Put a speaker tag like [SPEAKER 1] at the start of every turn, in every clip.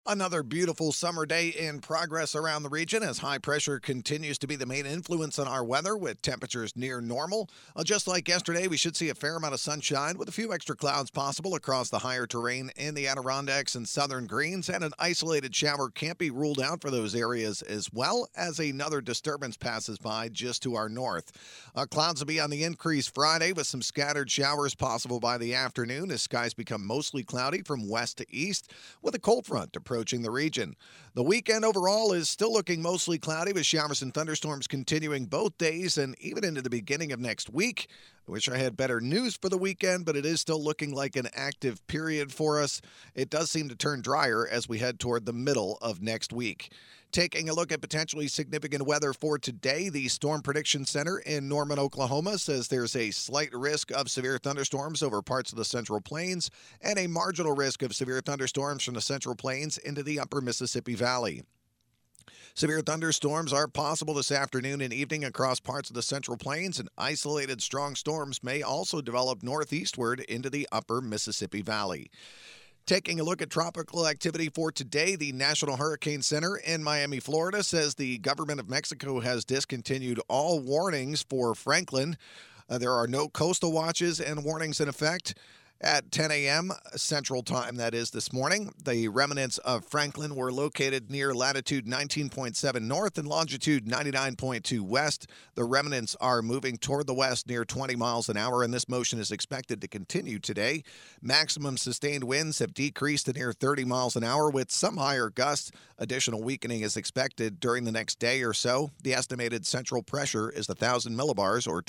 [SPEAKER 1] Another beautiful summer day in progress around the region as high pressure continues to be the main influence on our weather with temperatures near normal. Just like yesterday, we should see a fair amount of sunshine with a few extra clouds possible across the higher terrain in the Adirondacks and southern Greens, and an isolated shower can't be ruled out for those areas as well as another disturbance passes by just to our north. Clouds will be on the increase Friday with some scattered showers possible by the afternoon as skies become mostly cloudy from west to east with a cold front approaching the region. The weekend overall is still looking mostly cloudy with showers and thunderstorms continuing both days and even into the beginning of next week. I wish I had better news for the weekend, but it is still looking like an active period for us. It does seem to turn drier as we head toward the middle of next week. Taking a look at potentially significant weather for today, the Storm Prediction Center in Norman, Oklahoma says there's a slight risk of severe thunderstorms over parts of the Central Plains and a marginal risk of severe thunderstorms from the Central Plains into the upper Mississippi Valley. Severe thunderstorms are possible this afternoon and evening across parts of the Central Plains, and isolated strong storms may also develop northeastward into the upper Mississippi Valley. Taking a look at tropical activity for today, the National Hurricane Center in Miami, Florida says the government of Mexico has discontinued all warnings for Franklin. There are no coastal watches and warnings in effect. At 10 a.m. Central Time, that is this morning, the remnants of Franklin were located near latitude 19.7 north and longitude 99.2 west. The remnants are moving toward the west near 20 miles an hour, and this motion is expected to continue today. Maximum sustained winds have decreased to near 30 miles an hour with some higher gusts. Additional weakening is expected during the next day or so. The estimated central pressure is 1,000 millibars or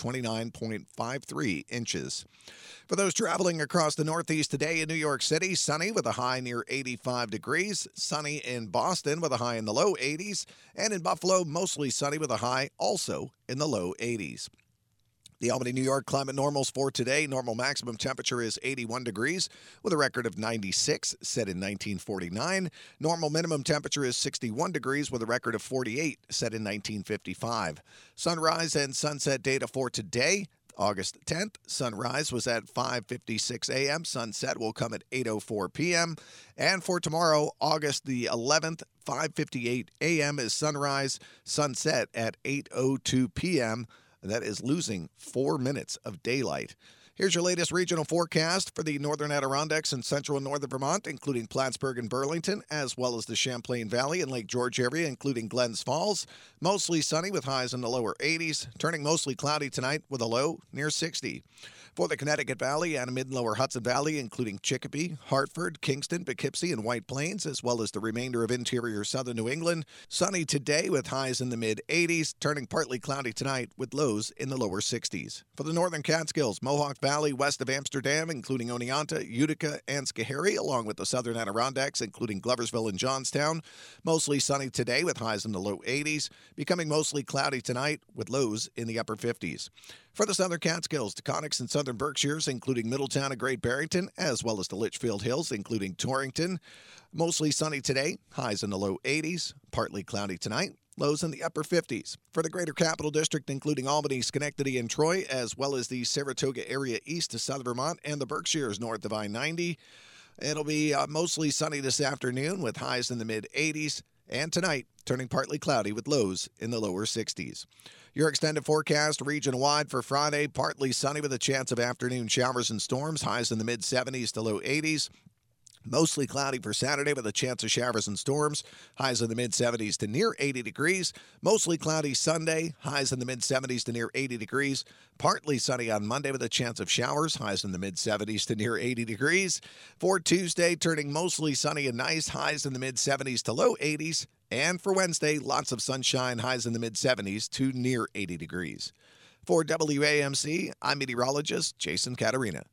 [SPEAKER 1] 29.53 inches. For those traveling across the Northeast today in New York City, sunny with a high near 85 degrees. Sunny in Boston with a high in the low 80s. And in Buffalo, mostly sunny with a high also in the low 80s. The Albany, New York climate normals for today. Normal maximum temperature is 81 degrees with a record of 96 set in 1949. Normal minimum temperature is 61 degrees with a record of 48 set in 1955. Sunrise and sunset data for today. August 10th, sunrise was at 5:56 a.m. Sunset will come at 8:04 p.m. And for tomorrow, August the 11th, 5:58 a.m. is sunrise, sunset at 8:02 p.m. That is losing 4 minutes of daylight. Here's your latest regional forecast for the northern Adirondacks and central and northern Vermont, including Plattsburgh and Burlington, as well as the Champlain Valley and Lake George area, including Glens Falls. Mostly sunny with highs in the lower 80s, turning mostly cloudy tonight with a low near 60. For the Connecticut Valley and mid and lower Hudson Valley, including Chicopee, Hartford, Kingston, Poughkeepsie, and White Plains, as well as the remainder of interior southern New England. Sunny today with highs in the mid-80s, turning partly cloudy tonight with lows in the lower 60s. For the northern Catskills, Mohawk Valley west of Amsterdam, including Oneonta, Utica, and Schoharie, along with the southern Adirondacks, including Gloversville and Johnstown. Mostly sunny today with highs in the low 80s, becoming mostly cloudy tonight with lows in the upper 50s. For the southern Catskills, Taconics and southern Berkshires, including Middletown and Great Barrington, as well as the Litchfield Hills, including Torrington. Mostly sunny today, highs in the low 80s, partly cloudy tonight, lows in the upper 50s. For the Greater Capital District, including Albany, Schenectady, and Troy, as well as the Saratoga area east of southern Vermont and the Berkshires north of I-90, it'll be mostly sunny this afternoon with highs in the mid-80s, and tonight, turning partly cloudy with lows in the lower 60s. Your extended forecast region-wide for Friday, partly sunny with a chance of afternoon showers and storms, highs in the mid-70s to low 80s. Mostly cloudy for Saturday with a chance of showers and storms, highs in the mid-70s to near 80 degrees. Mostly cloudy Sunday, highs in the mid-70s to near 80 degrees. Partly sunny on Monday with a chance of showers, highs in the mid-70s to near 80 degrees. For Tuesday, turning mostly sunny and nice, highs in the mid-70s to low 80s. And for Wednesday, lots of sunshine, highs in the mid-70s to near 80 degrees. For WAMC, I'm meteorologist Jason Caterina.